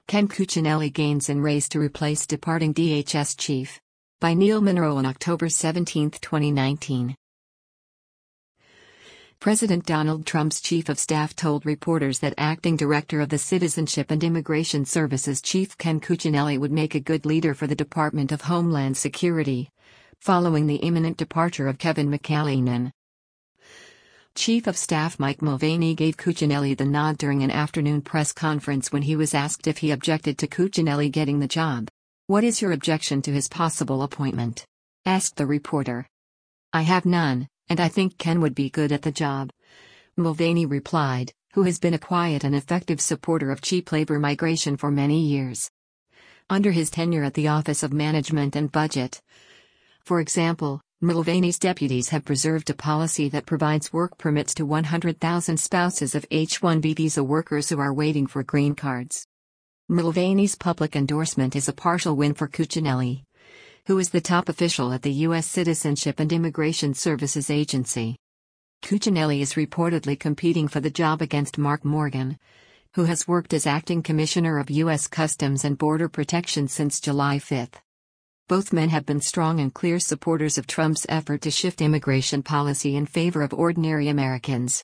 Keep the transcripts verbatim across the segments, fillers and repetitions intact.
Ken Cuccinelli gains in race to replace departing D H S chief. By Neil Monroe on October seventeenth, twenty nineteen. President Donald Trump's chief of staff told reporters that acting director of the Citizenship and Immigration Services Chief Ken Cuccinelli would make a good leader for the Department of Homeland Security, following the imminent departure of Kevin McAleenan. Chief of Staff Mike Mulvaney gave Cuccinelli the nod during an afternoon press conference when he was asked if he objected to Cuccinelli getting the job. "What is your objection to his possible appointment?" asked the reporter. "I have none, and I think Ken would be good at the job," Mulvaney replied, who has been a quiet and effective supporter of cheap labor migration for many years. Under his tenure at the Office of Management and Budget, for example, Mulvaney's deputies have preserved a policy that provides work permits to one hundred thousand spouses of H one B visa workers who are waiting for green cards. Mulvaney's public endorsement is a partial win for Cuccinelli, who is the top official at the U S Citizenship and Immigration Services Agency. Cuccinelli is reportedly competing for the job against Mark Morgan, who has worked as acting commissioner of U S Customs and Border Protection since July fifth. Both men have been strong and clear supporters of Trump's effort to shift immigration policy in favor of ordinary Americans.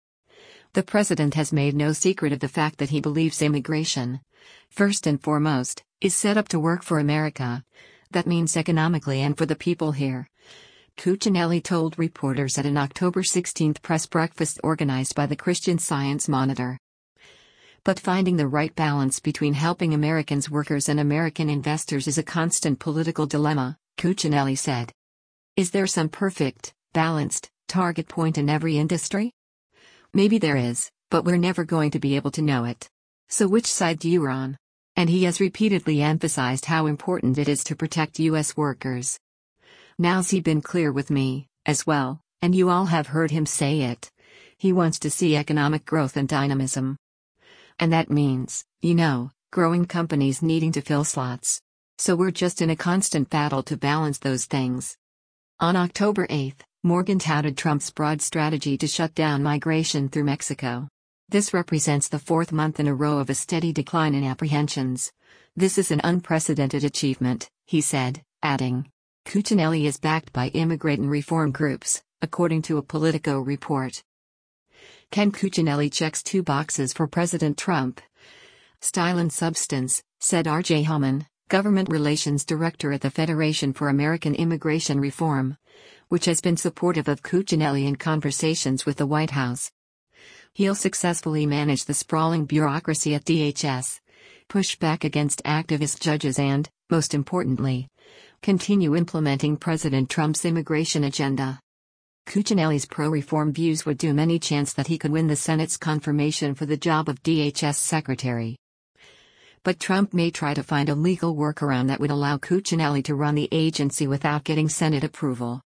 The president has made no secret of the fact that he believes immigration, first and foremost, is set up to work for America. That means economically and for the people here, Cuccinelli told reporters at an October sixteenth press breakfast organized by the Christian Science Monitor. But finding the right balance between helping Americans workers and American investors is a constant political dilemma, Cuccinelli said. Is there some perfect, balanced, target point in every industry? Maybe there is, but we're never going to be able to know it. So which side do you on? And he has repeatedly emphasized how important it is to protect U S workers. Now's he been clear with me, as well, and you all have heard him say it. He wants to see economic growth and dynamism. And that means, you know, growing companies needing to fill slots. So we're just in a constant battle to balance those things. On October eighth, Morgan touted Trump's broad strategy to shut down migration through Mexico. This represents the fourth month in a row of a steady decline in apprehensions. This is an unprecedented achievement, he said, adding, Cuccinelli is backed by immigrant and reform groups, according to a Politico report. Ken Cuccinelli checks two boxes for President Trump. Style and substance, said R J Human, Government Relations Director at the Federation for American Immigration Reform, which has been supportive of Cuccinelli in conversations with the White House. He'll successfully manage the sprawling bureaucracy at D H S, push back against activist judges and, most importantly, continue implementing President Trump's immigration agenda. Cuccinelli's pro-reform views would doom any chance that he could win the Senate's confirmation for the job of D H S Secretary. But Trump may try to find a legal workaround that would allow Cuccinelli to run the agency without getting Senate approval.